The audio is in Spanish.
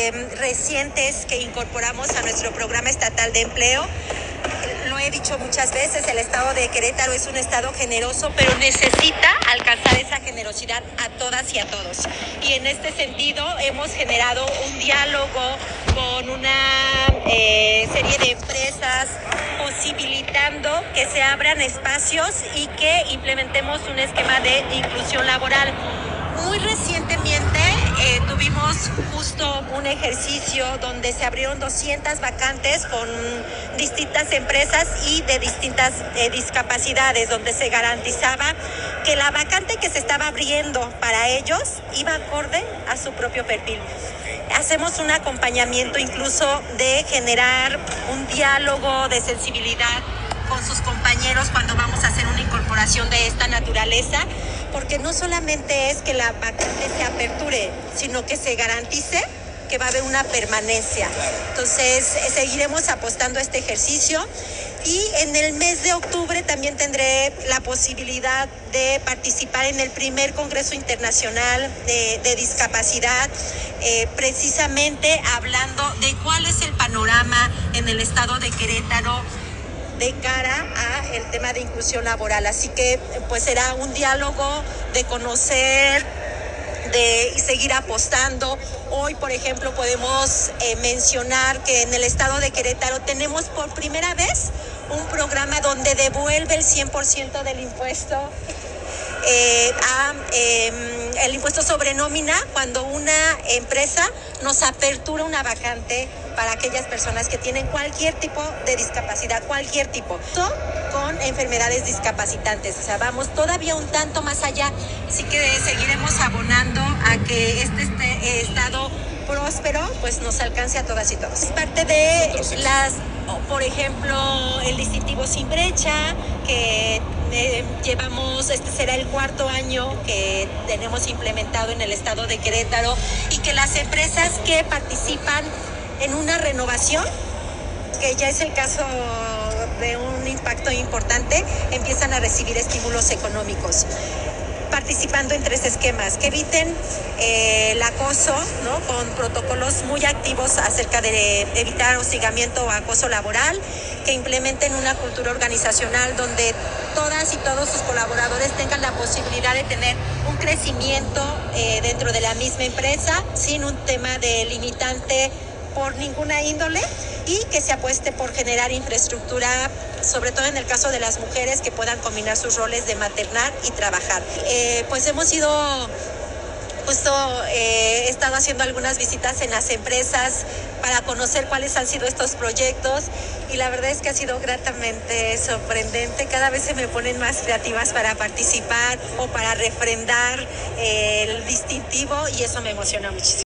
recientes que incorporamos a nuestro programa estatal de empleo. Lo he dicho muchas veces, el estado de Querétaro es un estado generoso, pero necesita alcanzar esa generosidad a todas y a todos. Y en este sentido hemos generado un diálogo con una serie de empresas, posibilitando que se abran espacios y que implementemos un esquema de inclusión laboral. Muy recientemente tuvimos justo un ejercicio donde se abrieron 200 vacantes con distintas empresas y de distintas discapacidades, donde se garantizaba que la vacante que se estaba abriendo para ellos iba acorde a su propio perfil. Hacemos un acompañamiento incluso de generar un diálogo de sensibilidad con sus compañeros cuando vamos a hacer una incorporación de esta naturaleza, porque no solamente es que la vacante se aperture, sino que se garantice que va a haber una permanencia. Entonces, seguiremos apostando a este ejercicio y en el mes de octubre también tendré la posibilidad de participar en el primer Congreso Internacional de Discapacidad, precisamente hablando de cuál es el panorama en el estado de Querétaro de cara a el tema de inclusión laboral. Así que pues será un diálogo de conocer, de seguir apostando. Hoy, por ejemplo, podemos mencionar que en el estado de Querétaro tenemos por primera vez un programa donde devuelve el 100% del impuesto el impuesto sobre nómina cuando una empresa nos apertura una vacante para aquellas personas que tienen cualquier tipo de discapacidad, cualquier tipo, con enfermedades discapacitantes. O sea, vamos todavía un tanto más allá, así que seguiremos abonando a que este estado próspero pues nos alcance a todas y todos. Parte de por ejemplo, el distintivo Sin Brecha, que llevamos, este será el 4º año que tenemos implementado en el estado de Querétaro, y que las empresas que participan en una renovación, que ya es el caso de un impacto importante, empiezan a recibir estímulos económicos, participando en 3 esquemas que eviten el acoso, ¿no?, con protocolos muy activos acerca de evitar hostigamiento o acoso laboral, que implementen una cultura organizacional donde todas y todos sus colaboradores tengan la posibilidad de tener un crecimiento dentro de la misma empresa, sin un tema de limitante por ninguna índole, y que se apueste por generar infraestructura, sobre todo en el caso de las mujeres, que puedan combinar sus roles de maternar y trabajar. Pues hemos ido he estado haciendo algunas visitas en las empresas para conocer cuáles han sido estos proyectos, y la verdad es que ha sido gratamente sorprendente. Cada vez se me ponen más creativas para participar o para refrendar el distintivo, y eso me emociona muchísimo.